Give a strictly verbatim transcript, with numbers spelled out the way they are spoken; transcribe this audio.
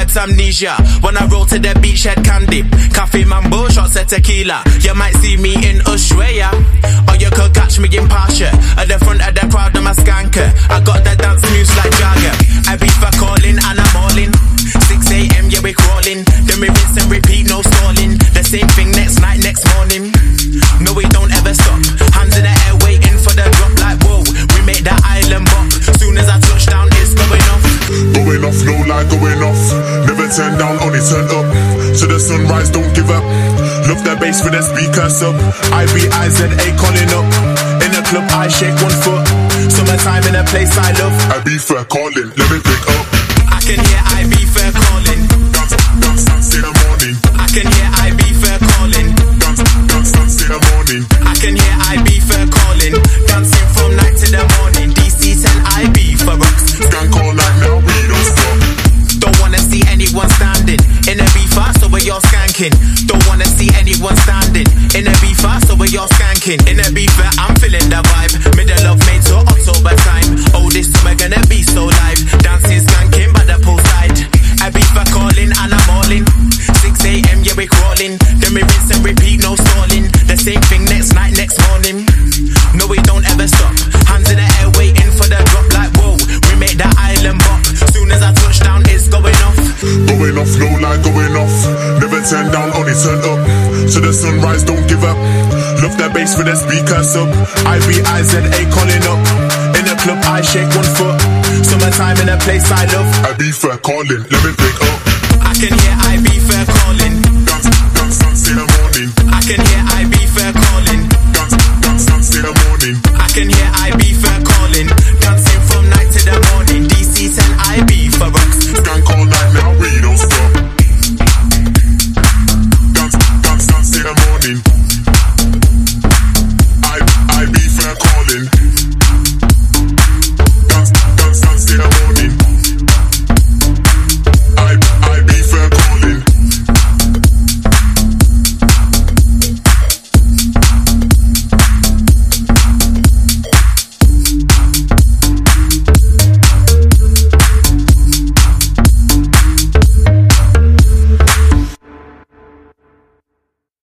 words amnesia. When I roll to the beach, head candy. Cafe Mambo, shots of tequila. You might see me in Australia, or you could catch me in Parsha. At the front of the crowd, I'm a skanker. I got the dance moves like Jagger. I be for calling and I'm all in. six a.m. yeah we crawling. Then we rinse and repeat, no stalling. The same thing next night, next morning. No, we don't ever stop. Hands in the air waiting for the drop like whoa. We make the island bop. Soon as I touch down, it's going off. Going off, no lie, going off. Never turn down, only turn up. So the sunrise, don't give up. Love the bass with the speakers up. I B I Z A calling up. In the club, I shake one foot. Summertime in a place I love. I be fair calling, let me pick up. I can hear I be fair calling. Dance, dance, dance in the morning. I can hear I be fair calling. Dance, dance, dance in the morning. I can hear I be fair calling. Dancing from night to the morning. D C ten I B for rocks. Skank all night now, we don't stop. Don't wanna see anyone standing in a beef fast over you're skanking. Don't wanna see anyone standing in a beef fast over you're skanking. In a beef where I'm feeling the vibe. Middle of May to October time. Oh, this summer gonna be so live. Dancing, skanking by the poolside. A beef for calling and I'm all in. six a.m. yeah we crawling. Then we rinse and repeat, no stalling. The same thing next night, next morning. No, we don't ever stop. Hands in the air waiting for the drop like whoa. We make the island bop. Soon as I touch down, it's going off. Going off, no lie, going off. Never turn down, only turn up. So the sunrise, don't give up. Love the bass with the speakers up. I B I Z A calling up. In the club, I shake one foot. Summertime in a place I love. I be fair calling, let me pick up. I can hear I be fair calling. Dance, dance, dance in the morning. I can hear